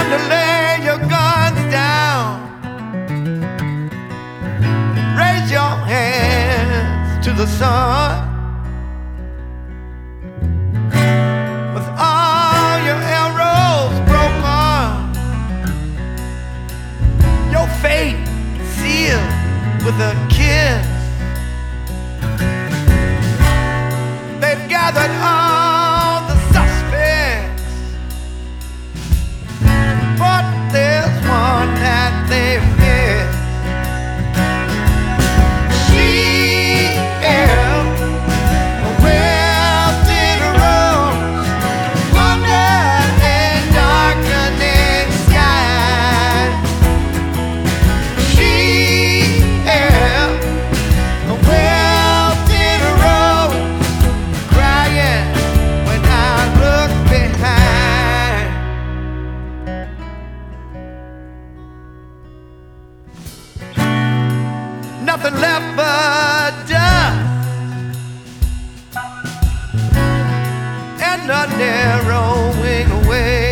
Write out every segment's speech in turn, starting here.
time to lay your guns down. Raise your hands to the sun. With all your arrows broken, your fate sealed with a kiss. They've gathered all the suspects, but there's one that they've missed. She held a wilted rose under a darkening sky. She held a wilted rose, crying when I look behind. Nothing left but dust and a narrowing away.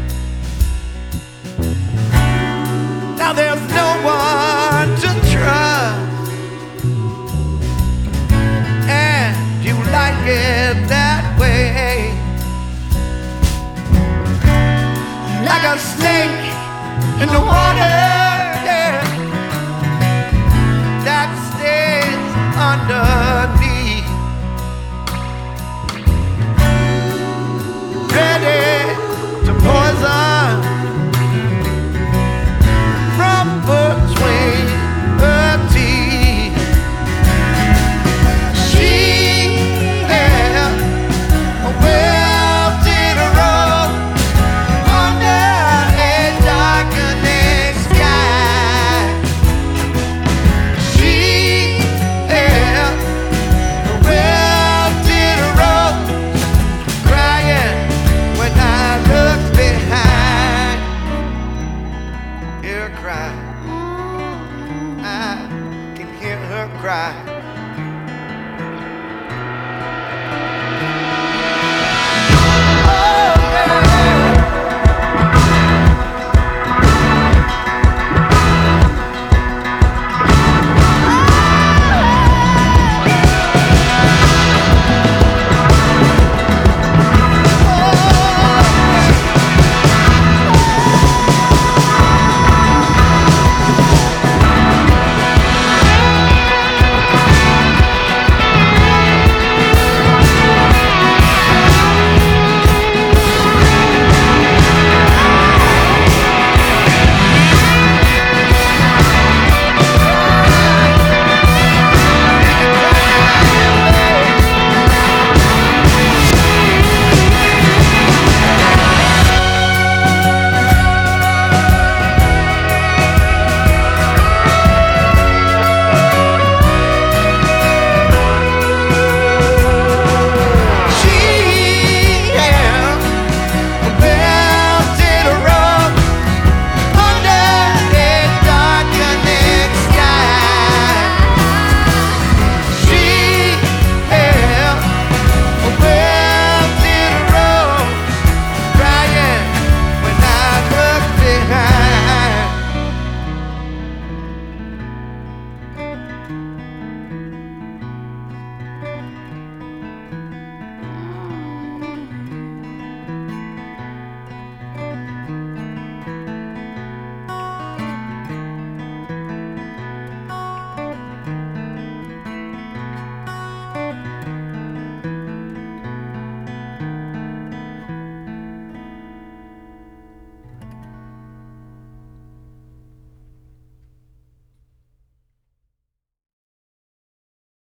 Now there's no one to trust, and you like it that way. Like a snake in the water, yeah, that stays underneath, ready to poison from between her teeth. She held a wilted rose under a darkening sky. She held a wilted rose, crying when I look behind. Hear her cry, I can hear her cry.